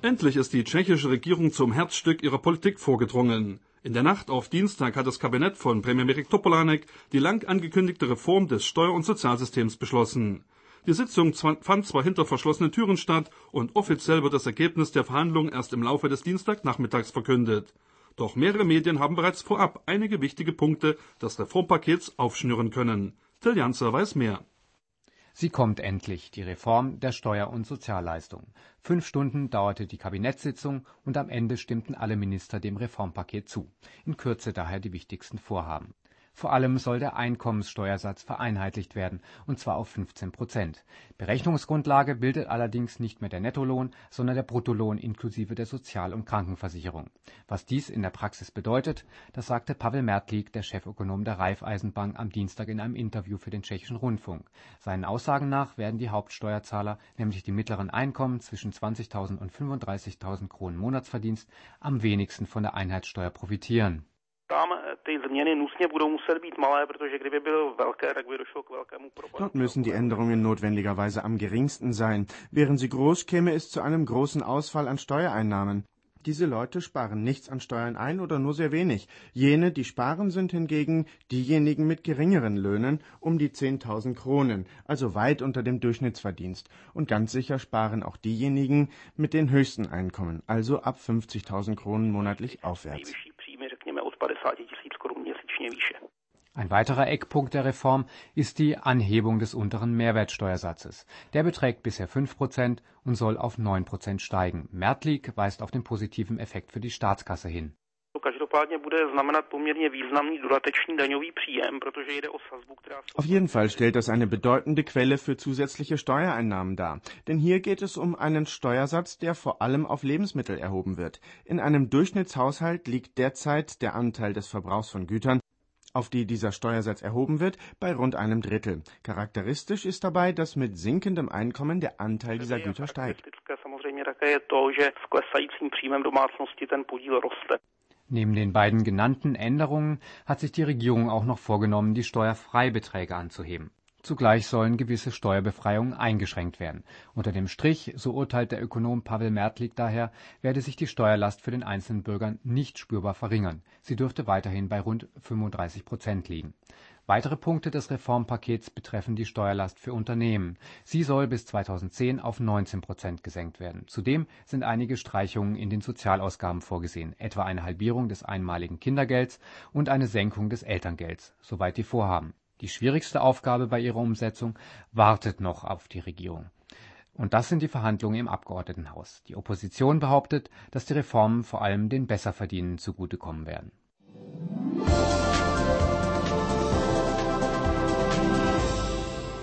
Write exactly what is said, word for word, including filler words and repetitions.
Endlich ist die tschechische Regierung zum Herzstück ihrer Politik vorgedrungen. In der Nacht auf Dienstag hat das Kabinett von Premiér Mirek Topolánek die lang angekündigte Reform des Steuer- und Sozialsystems beschlossen. Die Sitzung fand zwar hinter verschlossenen Türen statt und offiziell wird das Ergebnis der Verhandlungen erst im Laufe des Dienstagnachmittags verkündet. Doch mehrere Medien haben bereits vorab einige wichtige Punkte des Reformpakets aufschnüren können. Till Janzer weiß mehr. Sie kommt endlich, die Reform der Steuer- und Sozialleistungen. Fünf Stunden dauerte die Kabinettssitzung und am Ende stimmten alle Minister dem Reformpaket zu. In Kürze daher die wichtigsten Vorhaben. Vor allem soll der Einkommenssteuersatz vereinheitlicht werden, und zwar auf fünfzehn Prozent. Berechnungsgrundlage bildet allerdings nicht mehr der Nettolohn, sondern der Bruttolohn inklusive der Sozial- und Krankenversicherung. Was dies in der Praxis bedeutet, das sagte Pavel Mertlík, der Chefökonom der Raiffeisenbank, am Dienstag in einem Interview für den tschechischen Rundfunk. Seinen Aussagen nach werden die Hauptsteuerzahler, nämlich die mittleren Einkommen zwischen zwanzigtausend und fünfunddreißigtausend Kronen Monatsverdienst, am wenigsten von der Einheitssteuer profitieren. Dort müssen die Änderungen notwendigerweise am geringsten sein. Wären sie groß, käme es zu einem großen Ausfall an Steuereinnahmen. Diese Leute sparen nichts an Steuern ein oder nur sehr wenig. Jene, die sparen, sind hingegen diejenigen mit geringeren Löhnen, um die zehntausend Kronen, also weit unter dem Durchschnittsverdienst. Und ganz sicher sparen auch diejenigen mit den höchsten Einkommen, also ab fünfzigtausend Kronen monatlich aufwärts. Ein weiterer Eckpunkt der Reform ist die Anhebung des unteren Mehrwertsteuersatzes. Der beträgt bisher fünf Prozent und soll auf neun Prozent steigen. Mertlík weist auf den positiven Effekt für die Staatskasse hin. Auf jeden Fall stellt das eine bedeutende Quelle für zusätzliche Steuereinnahmen dar. Denn hier geht es um einen Steuersatz, der vor allem auf Lebensmittel erhoben wird. In einem Durchschnittshaushalt liegt derzeit der Anteil des Verbrauchs von Gütern, auf die dieser Steuersatz erhoben wird, bei rund einem Drittel. Charakteristisch ist dabei, dass mit sinkendem Einkommen der Anteil dieser Güter steigt. Neben den beiden genannten Änderungen hat sich die Regierung auch noch vorgenommen, die Steuerfreibeträge anzuheben. Zugleich sollen gewisse Steuerbefreiungen eingeschränkt werden. Unter dem Strich, so urteilt der Ökonom Pavel Mertlík daher, werde sich die Steuerlast für den einzelnen Bürger nicht spürbar verringern. Sie dürfte weiterhin bei rund fünfunddreißig Prozent liegen. Weitere Punkte des Reformpakets betreffen die Steuerlast für Unternehmen. Sie soll bis zweitausendzehn auf neunzehn Prozent gesenkt werden. Zudem sind einige Streichungen in den Sozialausgaben vorgesehen, etwa eine Halbierung des einmaligen Kindergelds und eine Senkung des Elterngelds. Soweit die Vorhaben. Die schwierigste Aufgabe bei ihrer Umsetzung wartet noch auf die Regierung. Und das sind die Verhandlungen im Abgeordnetenhaus. Die Opposition behauptet, dass die Reformen vor allem den Besserverdienenden zugutekommen werden.